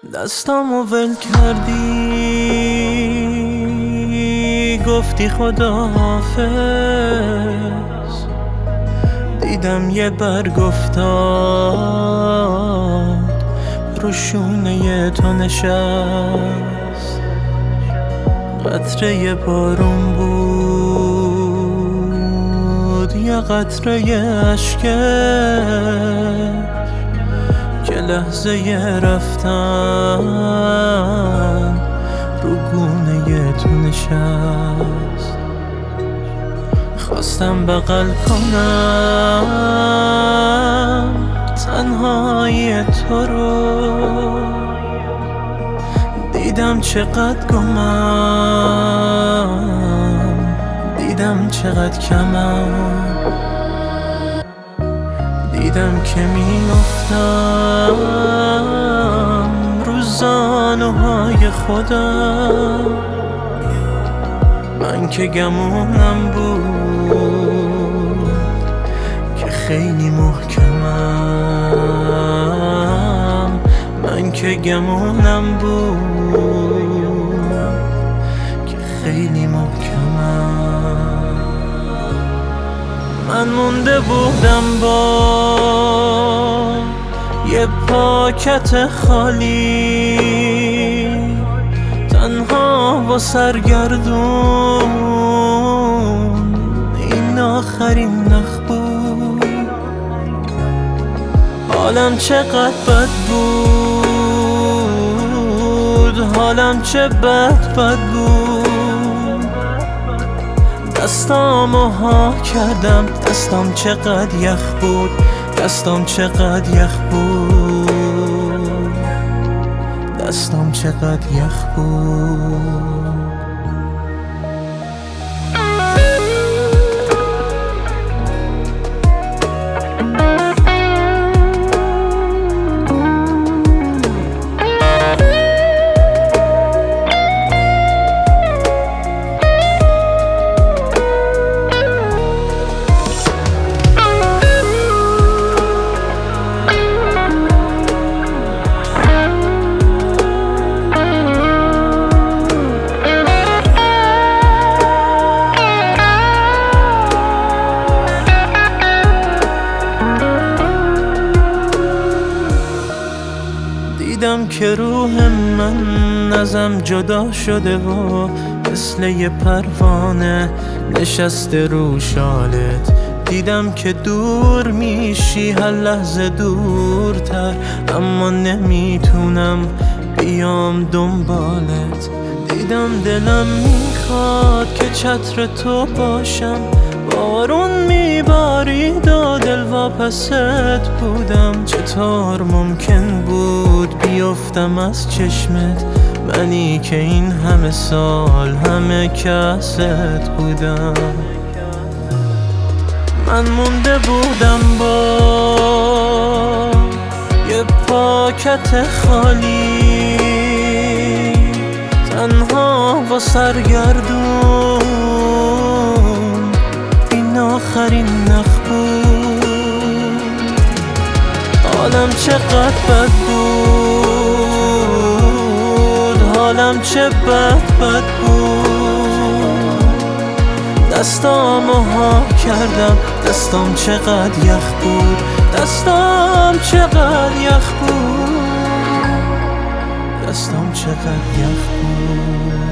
دستامو ول کردی، گفتی خداحافظ. دیدم یه برگ افتاد رو شونه تو نشست. قطره بارون بود یا قطره اشکت که لحظه رفتن رو گونه تو نشست. خواستم بغل کنم تنهایی تو رو، دیدم چقدر گمم، دیدم چقدر کمم. دیدم که میافتم رو زانوهای خودم. من که گمونم بود که خیلی محکمم. من که گمونم بود که خیلی محکمم. من مونده بودم با یه پاکت خالی، تنها و سرگردون. این آخرین نخ بود. حالم چقدر بد بود، حالم چه بد بود. دستامو ها کردم، دستام چقدر یخ بود، دستام چقدر یخ بود، دستام چقدر یخ بود. دیدم که روح من ازم جدا شده و مثل یه پروانه نشسته رو شالت. دیدم که دور میشی هر لحظه دورتر، اما نمیتونم بیام دنبالت. دیدم دلم میخواد که چتر تو باشم، بارون میبارید و دل واپست بودم. چطور ممکن بود بیفتم از چشمت، منی که این همه سال همه کست بودم. من مونده بودم با یه پاکت خالی، تنها و سرگردون. این آخرین نخ بود. حالم چقدر بد بود، حالم چه بد بود. دستامو ها کردم، دستام چقدر یخ بود، دستام چقدر یخ بود، دستام چقدر یخ بود.